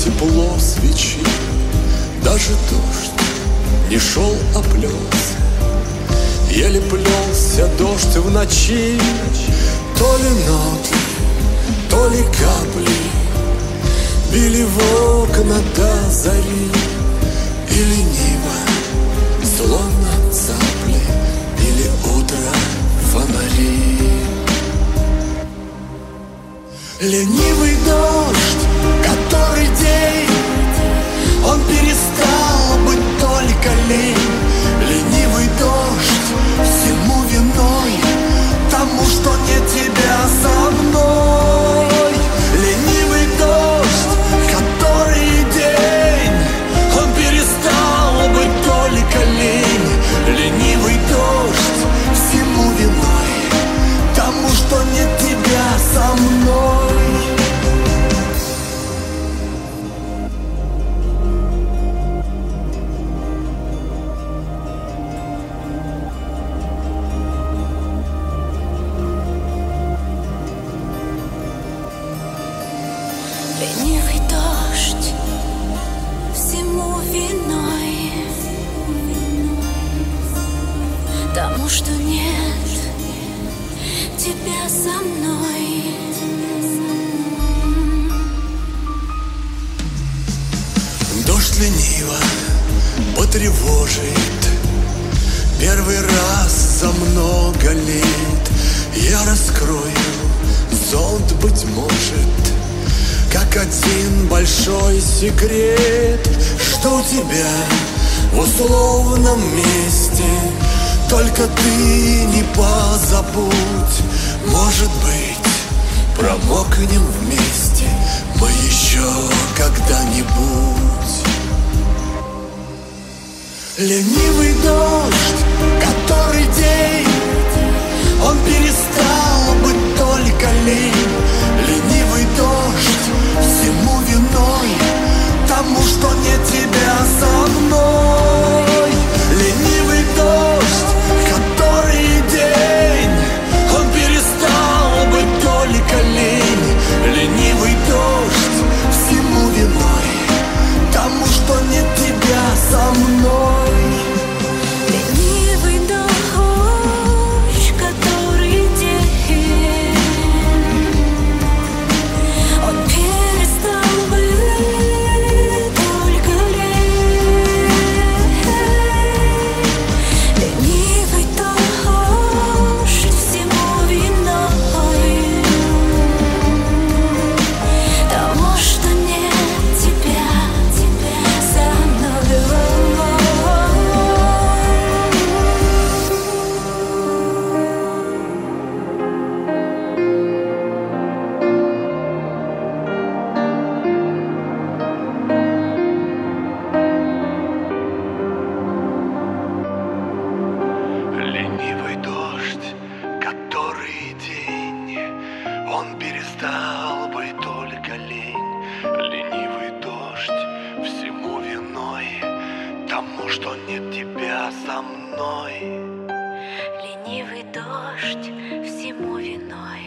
тепло свечи. Даже дождь не шел, а плелся. Еле плелся дождь в ночи. То ли ноты, то ли капли били в окна до зари. И лениво, словно цапли, били утро фонари. Ленивый дождь, который день, он перестал быть только лень. Ленивый дождь, всему виной тому, что нет тебя со мной. Ленивый дождь, который день, он перестал быть только лень. Ленивый дождь, всему виной тому, что нет тебя со мной. Ленивый дождь, всему виной тому, что нет тебя со мной. Дождь лениво потревожит первый раз за много лет. Я раскрою зонт, быть может, как один большой секрет, что у тебя в условном месте только ты не позабудь. Может быть, промокнем вместе мы еще когда-нибудь. Ленивый дождь, который день, он перестал быть только лень. Ленивый дождь, всему виной тому, что нет тебя со мной. Ленивый дождь, который день, он перестал быть только лень. Ленивый дождь, всему виной тому, что нет тебя со мной. Ленивый дождь, который день, он перестал быть только лень. Ленивый дождь, всему виной тому, что нет тебя со мной. Ленивый дождь, который день, он перестал быть только лень. Ленивый дождь, всему виной тому, что нет тебя со мной. Ленивый дождь, всему виной